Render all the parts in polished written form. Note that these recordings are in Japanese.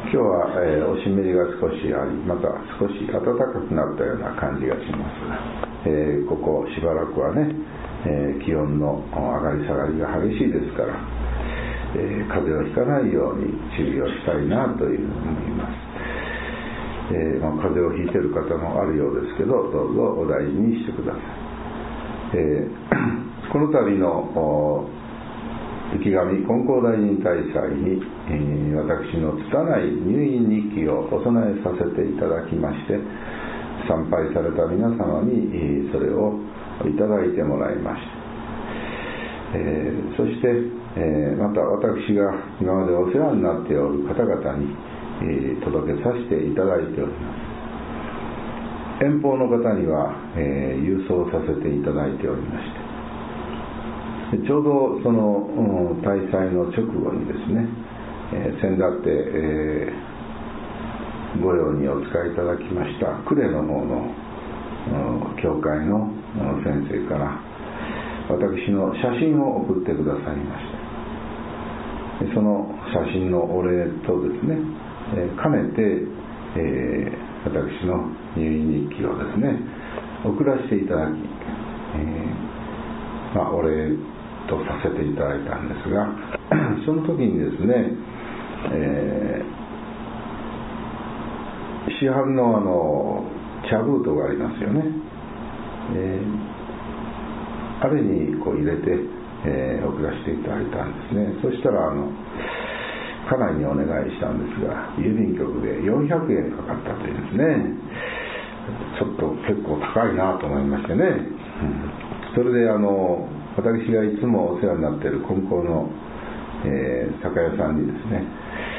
今日は、お湿りが少しあり、また少し暖かくなったような感じがしますが、ここしばらくはね、気温の上がり下がりが激しいですから、風邪をひかないように注意をしたいなというふうに思います。風邪をひいている方もあるようですけど、どうぞお大事にしてください。この度の池上金光大臣大祭に、私の拙い入院日記をお供えさせていただきまして、参拝された皆様にそれをいただいてもらいました。そして、また私が今までお世話になっておる方々に、届けさせていただいております。遠方の方には、郵送させていただいておりまして、ちょうどその大祭の直後にですね、先だって、御用にお使いいただきました呉の方の教会の先生から私の写真を送ってくださいました。その写真のお礼とですね、兼ねて、私の入院日記をですね送らせていただき、お礼とさせていただいたんですが、その時にですね、市販の茶封筒がありますよね、あれにこう入れて、送らせていただいたんですね。そしたら家内にお願いしたんですが、郵便局で400円かかったというんですね。ちょっと結構高いなと思いましてね、それで私がいつもお世話になっている金光の、酒屋さんにですね、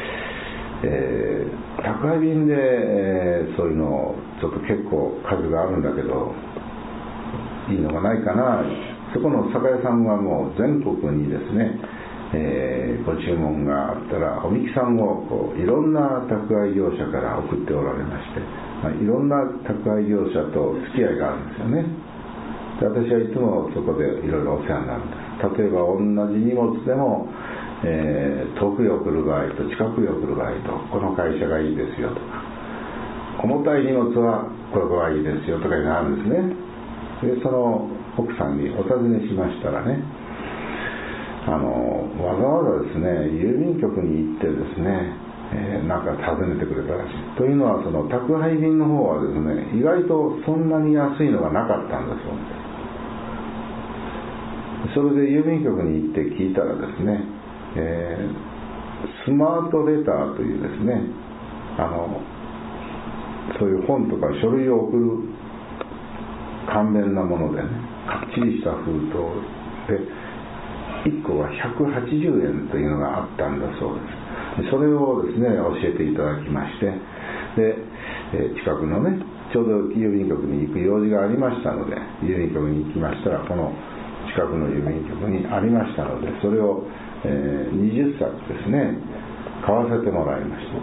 宅配便で、そういうのちょっと結構数があるんだけどいいのがないかな。そこの酒屋さんはもう全国にですね、ご注文があったらおみきさんをこういろんな宅配業者から送っておられまして、いろんな宅配業者と付き合いがあるんですよね。で、私はいつもそこでいろいろお世話になるんです。例えば同じ荷物でも、遠くへ送る場合と近くへ送る場合とこの会社がいいですよとか、重たい荷物はこれがいいですよとかいうのがあるんですね。で、その奥さんにお尋ねしましたらね、わざわざですね郵便局に行ってですね、なんか尋ねてくれたらしい。というのはその宅配便の方はですね意外とそんなに安いのがなかったんだそうです。それで郵便局に行って聞いたらですね、スマートレターというですね、そういう本とか書類を送る簡便なものでね、かっちりした封筒で1個が180円というのがあったんだそうです。それをですね教えていただきまして、で、近くのねちょうど郵便局に行く用事がありましたので、郵便局に行きましたらこの近くの郵便局にありましたので、それを、20冊ですね買わせてもらいました。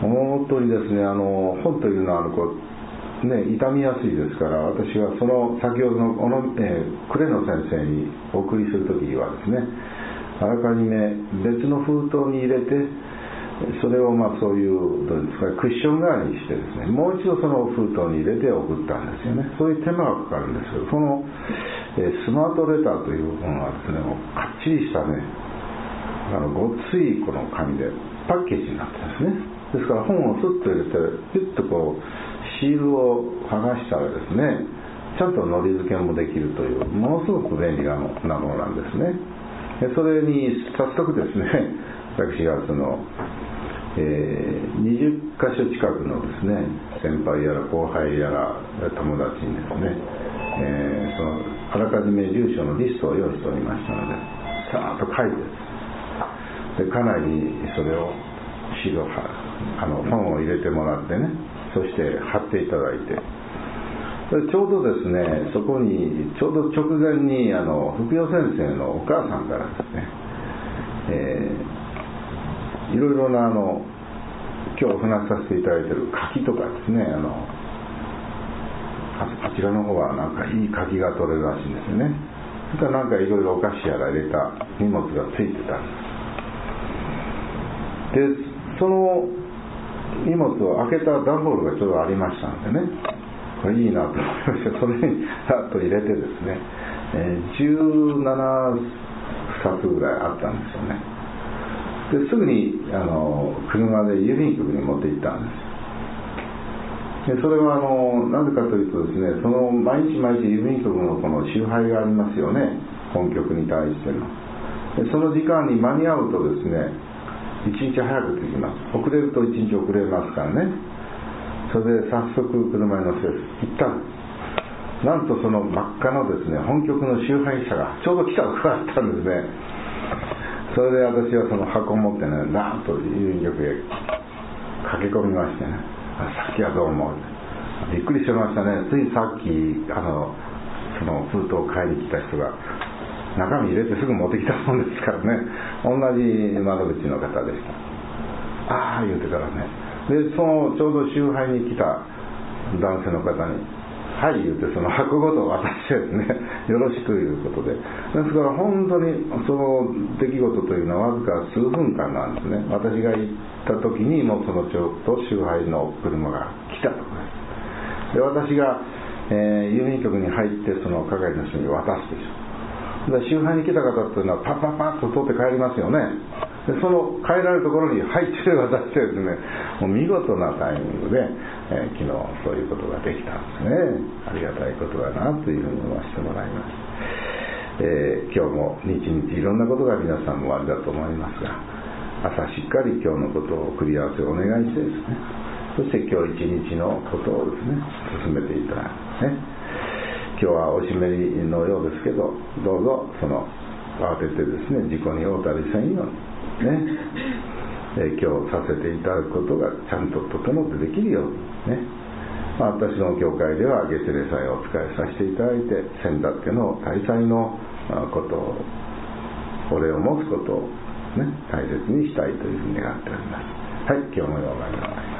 本当にですね、本というのは傷みやすいですから、私はその先ほどの呉の先生にお送りするときはですね、あらかじめ別の封筒に入れて、それをそういうどうですかクッション代わりにしてですね、もう一度その封筒に入れて送ったんですよね。そういう手間がかかるんですけど、その、スマートレターというものはですね、もうかっちりしたね、ごっついこの紙でパッケージになってるんですね。ですから本をスッと入れてピュッとこうシールを剥がしたらですね、ちゃんとのり付けもできるというものすごく便利なものなんですね。でそれに早速ですね、私がその、20カ所近くのですね先輩やら後輩やら友達にですね、そのあらかじめ住所のリストを用意しておりましたので、さーっと書いてで家内にそれをシールを本を入れてもらってね、そして貼っていただいて、ちょうどですねそこにちょうど直前に福代先生のお母さんからですね、いろいろな今日お話しさせていただいている柿とかですね、あちらの方はなんかいい柿が取れるらしいんですよね。それからなんかいろいろお菓子やら入れた荷物がついてたんです。 でその荷物を開けた段ボールがちょうどありましたんでね、これいいなと思いまして、それにさっと入れてですね、17冊ぐらいあったんですよね。ですぐに車で郵便局に持って行ったんですよ。でそれはなぜかというとですね、その毎日毎日郵便局のこの集配がありますよね、本局に対しての。でその時間に間に合うとですね、1日早く着きます。遅れると1日遅れますからね。それで早速車に乗せて行ったんです。なんとその真っ赤のですね、本局の集配車がちょうど来たところだったんですね。それで私はその箱を持ってね、ダーンと郵便局へ駆け込みましてね、さっきはどうもびっくりしましたね。ついさっきその封筒を買いに来た人が中身入れてすぐ持ってきたもんですからね、同じ窓口の方でした。ああ言うてからね、でそのちょうど集配に来た男性の方にはい言うて、その箱ごと渡してですね、よろしくいうことで、ですから本当にその出来事というのはわずか数分間なんですね。私が行った時にもうそのちょうど集配の車が来たところです。で私が、郵便局に入ってその係の人に渡すでしょ。で集配に来た方っていうのはパッパッパッと取って帰りますよね。でその帰られるところに入って渡してですね、もう見事なタイミングで、昨日そういうことができたんですね。ありがたいことだなというふうに思わせてもらいます。今日も日々いろんなことが皆さんもあれだと思いますが、朝しっかり今日のことを繰り合わせをお願いしてですね、そして今日一日のことをですね進めていただくね。今日はおしめりのようですけど、どうぞその慌ててですね事故に遭うたりせんようにね、今日させていただくことがちゃんと整ってできるようにね、私の教会では月例祭をお使いさせていただいて、先だっての大祭のことを、お礼を持つことをね大切にしたいというふうに願っております。はい、今日もようお願いします。